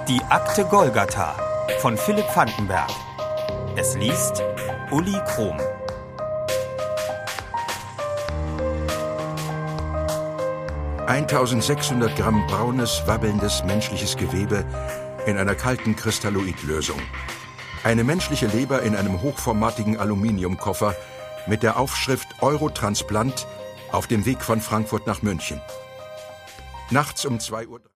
Die Akte Golgatha von Philipp Vandenberg. Es liest Uli Krohm. (1600 Gramm braunes, wabbelndes menschliches Gewebe in einer kalten Kristalloidlösung. Eine menschliche Leber in einem hochformatigen Aluminiumkoffer mit der Aufschrift Eurotransplant auf dem Weg von Frankfurt nach München. Nachts um 2:03 Uhr